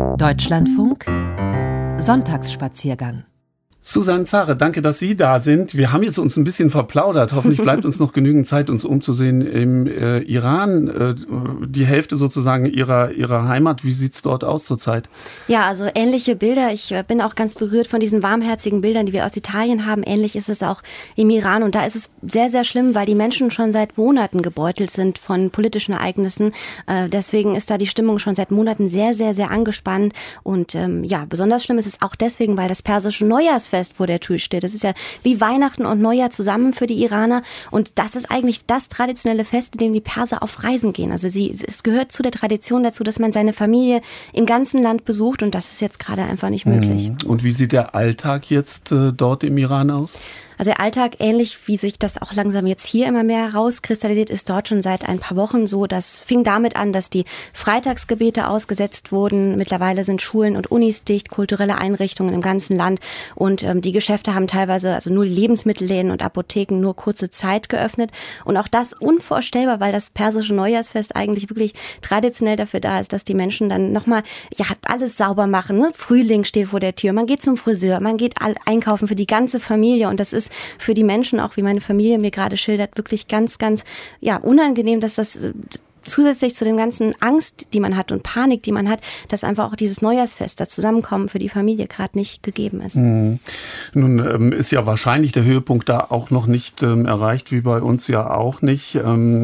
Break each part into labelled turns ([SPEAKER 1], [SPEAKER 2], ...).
[SPEAKER 1] Deutschlandfunk Sonntagsspaziergang.
[SPEAKER 2] Susanne Zare, danke, dass Sie da sind. Wir haben jetzt uns ein bisschen verplaudert. Hoffentlich bleibt uns noch genügend Zeit, uns umzusehen im Iran. Die Hälfte sozusagen ihrer Heimat. Wie sieht's dort aus zurzeit?
[SPEAKER 3] Ja, also ähnliche Bilder. Ich bin auch ganz berührt von diesen warmherzigen Bildern, die wir aus Italien haben. Ähnlich ist es auch im Iran. Und da ist es sehr, sehr schlimm, weil die Menschen schon seit Monaten gebeutelt sind von politischen Ereignissen. Deswegen ist da die Stimmung schon seit Monaten sehr, sehr, sehr angespannt. Und besonders schlimm ist es auch deswegen, weil das persische Neujahrsfest vor der Tür steht. Das ist ja wie Weihnachten und Neujahr zusammen für die Iraner. Und das ist eigentlich das traditionelle Fest, in dem die Perser auf Reisen gehen. Also es gehört zu der Tradition dazu, dass man seine Familie im ganzen Land besucht. Und das ist jetzt gerade einfach nicht möglich.
[SPEAKER 2] Und wie sieht der Alltag jetzt dort im Iran aus?
[SPEAKER 3] Also der Alltag, ähnlich wie sich das auch langsam jetzt hier immer mehr herauskristallisiert, ist dort schon seit ein paar Wochen so. Das fing damit an, dass die Freitagsgebete ausgesetzt wurden. Mittlerweile sind Schulen und Unis dicht, kulturelle Einrichtungen im ganzen Land. Und die Geschäfte haben teilweise, also nur die Lebensmittelläden und Apotheken, nur kurze Zeit geöffnet. Und auch das unvorstellbar, weil das persische Neujahrsfest eigentlich wirklich traditionell dafür da ist, dass die Menschen dann nochmal alles sauber machen. Ne? Frühling steht vor der Tür, man geht zum Friseur, man geht einkaufen für die ganze Familie. Und das ist für die Menschen, auch wie meine Familie mir gerade schildert, wirklich ganz, ganz unangenehm, dass das zusätzlich zu dem ganzen Angst, die man hat und Panik, die man hat, dass einfach auch dieses Neujahrsfest, das Zusammenkommen für die Familie gerade nicht gegeben ist.
[SPEAKER 2] Nun ist ja wahrscheinlich der Höhepunkt da auch noch nicht erreicht, wie bei uns ja auch nicht.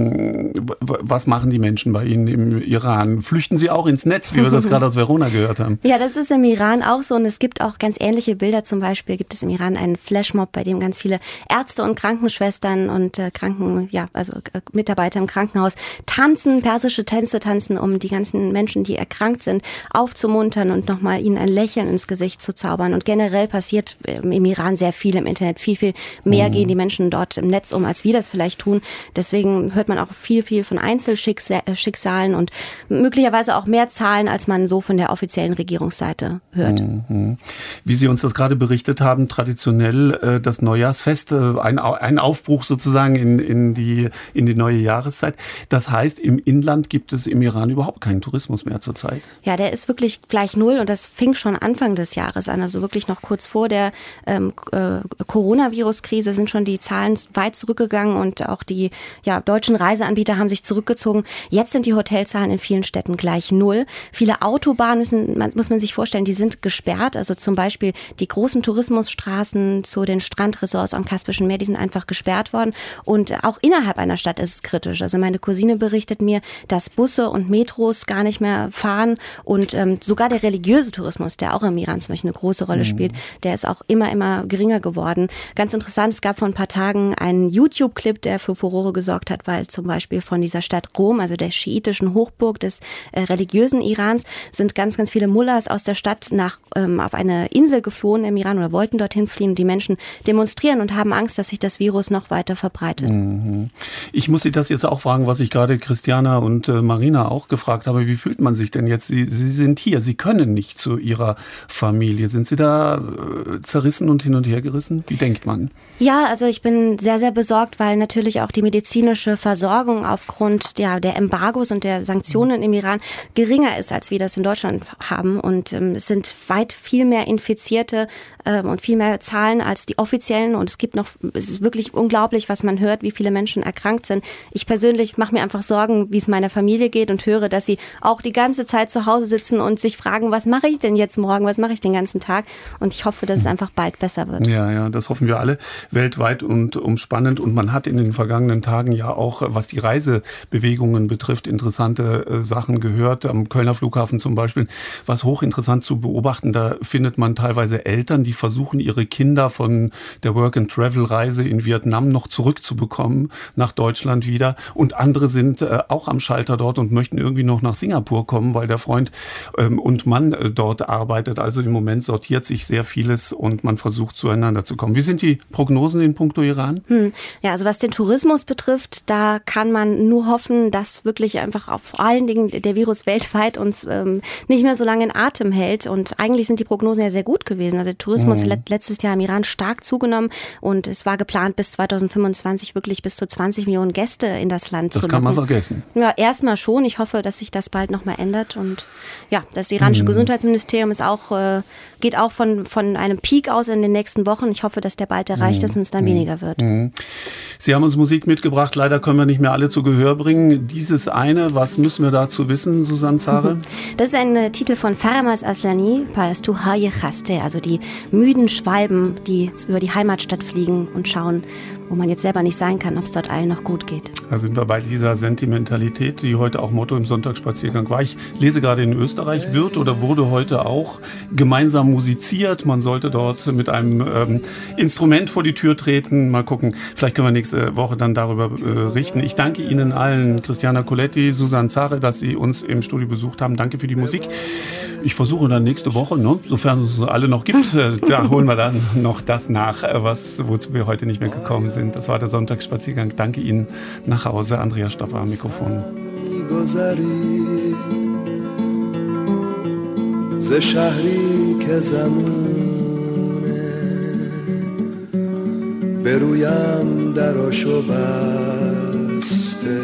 [SPEAKER 2] Was machen die Menschen bei Ihnen im Iran? Flüchten sie auch ins Netz, wie wir das gerade aus Verona gehört haben? Ja, das ist im Iran auch so und es gibt auch ganz ähnliche Bilder. Zum Beispiel gibt es im Iran einen Flashmob, bei dem ganz viele Ärzte und Krankenschwestern und Mitarbeiter im Krankenhaus tanzen, persische Tänze tanzen, um die ganzen Menschen, die erkrankt sind, aufzumuntern und nochmal ihnen ein Lächeln ins Gesicht zu zaubern. Und generell passiert im Iran sehr viel im Internet. Viel, viel mehr gehen die Menschen dort im Netz um, als wir das vielleicht tun. Deswegen hört man auch viel, viel von Einzelschicksalen und möglicherweise auch mehr Zahlen, als man so von der offiziellen Regierungsseite hört. Wie Sie uns das gerade berichtet haben, traditionell das Neujahrsfest, ein Aufbruch sozusagen in die neue Jahreszeit. Das heißt, im Inland gibt es im Iran überhaupt keinen Tourismus mehr zurzeit.
[SPEAKER 3] Ja, der ist wirklich gleich null und das fing schon Anfang des Jahres an. Also wirklich noch kurz vor der Coronavirus-Krise sind schon die Zahlen weit zurückgegangen und auch die deutschen Reiseanbieter haben sich zurückgezogen. Jetzt sind die Hotelzahlen in vielen Städten gleich null. Viele Autobahnen muss man sich vorstellen, die sind gesperrt. Also zum Beispiel die großen Tourismusstraßen zu den Strandresorts am Kaspischen Meer, die sind einfach gesperrt worden. Und auch innerhalb einer Stadt ist es kritisch. Also meine Cousine berichtet mir, dass Busse und Metros gar nicht mehr fahren und sogar der religiöse Tourismus, der auch im Iran zum Beispiel eine große Rolle spielt, der ist auch immer, immer geringer geworden. Ganz interessant, es gab vor ein paar Tagen einen YouTube-Clip, der für Furore gesorgt hat, weil zum Beispiel von dieser Stadt Rom, also der schiitischen Hochburg des religiösen Irans, sind ganz, ganz viele Mullahs aus der Stadt auf eine Insel geflohen im Iran oder wollten dorthin fliehen. Die Menschen demonstrieren und haben Angst, dass sich das Virus noch weiter verbreitet.
[SPEAKER 2] Ich muss Sie das jetzt auch fragen, was ich gerade Christiana und Marina auch gefragt habe. Wie fühlt man sich denn jetzt? Sie sind hier, Sie können nicht zu Ihrer Familie. Sind Sie da zerrissen und hin und her gerissen? Wie denkt man?
[SPEAKER 3] Ja, also ich bin sehr, sehr besorgt, weil natürlich auch die medizinische Versorgung aufgrund der Embargos und der Sanktionen im Iran geringer ist, als wir das in Deutschland haben. Und es sind weit viel mehr Infizierte und viel mehr Zahlen als die offiziellen. Und es ist wirklich unglaublich, was man hört, wie viele Menschen erkrankt sind. Ich persönlich mache mir einfach Sorgen, wie es meiner Familie geht und höre, dass sie auch die ganze Zeit zu Hause sitzen und sich fragen, was mache ich denn jetzt morgen, was mache ich den ganzen Tag? Und ich hoffe, dass es einfach bald besser wird.
[SPEAKER 2] Ja, das hoffen wir alle. Weltweit und umspannend. Und man hat in den vergangenen Tagen ja auch, was die Reisebewegungen betrifft, interessante Sachen gehört. Am Kölner Flughafen zum Beispiel, was hochinteressant zu beobachten, da findet man teilweise Eltern, die versuchen, ihre Kinder von der Work-and-Travel-Reise in Vietnam noch zurückzubekommen nach Deutschland wieder. Und andere sind auch am Schalter dort und möchten irgendwie noch nach Singapur kommen, weil der Freund und Mann dort arbeitet. Also im Moment sortiert sich sehr vieles und man versucht zueinander zu kommen. Wie sind die Prognosen in puncto Iran?
[SPEAKER 3] Ja, also was den Tourismus betrifft, da kann man nur hoffen, dass wirklich einfach vor allen Dingen der Virus weltweit uns nicht mehr so lange in Atem hält. Und eigentlich sind die Prognosen ja sehr gut gewesen. Also der Tourismus hat letztes Jahr im Iran stark zugenommen und es war geplant, bis 2025 wirklich bis zu 20 Millionen Gäste in das Land zu locken.
[SPEAKER 2] Das kann man vergessen.
[SPEAKER 3] Ja, erstmal schon. Ich hoffe, dass sich das bald nochmal ändert. Und ja, das iranische Gesundheitsministerium ist auch, geht auch von einem Peak aus in den nächsten Wochen. Ich hoffe, dass der bald erreicht ist und es dann weniger wird.
[SPEAKER 2] Sie haben uns Musik mitgebracht. Leider können wir nicht mehr alle zu Gehör bringen. Dieses eine, was müssen wir dazu wissen, Susanne Zare?
[SPEAKER 3] Das ist ein Titel von Faramas Aslani, Parastu Haye Khaste, also die müden Schwalben, die über die Heimatstadt fliegen und schauen, wo man jetzt selber nicht sein kann, ob es dort allen noch gut geht.
[SPEAKER 2] Da sind wir bei dieser Sentimentalität, die heute auch Motto im Sonntagsspaziergang war. Ich lese gerade, in Österreich wird oder wurde heute auch gemeinsam musiziert. Man sollte dort mit einem Instrument vor die Tür treten. Mal gucken, vielleicht können wir nächste Woche dann darüber berichten. Ich danke Ihnen allen, Christiana Coletti, Susanne Zare, dass Sie uns im Studio besucht haben. Danke für die Musik. Ich versuche dann nächste Woche, sofern es alle noch gibt, da holen wir dann noch das nach, wozu wir heute nicht mehr gekommen sind. Das war der Sonntagsspaziergang. Danke Ihnen. Nach Hause. Andreas Stopper am Mikrofon. ز شهری که زمونه برویم دراشو بسته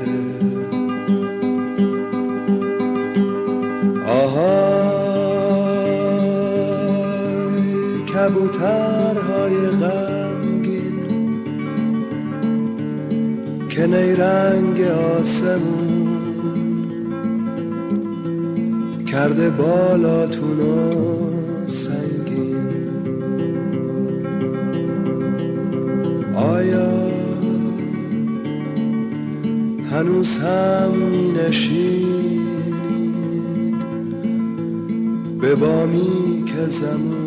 [SPEAKER 2] آهای کبوترهای غمگین که نیرنگ آسمون کرده بالاتونو سنگین آیا هنوز هم می نشینید به بامی که زمون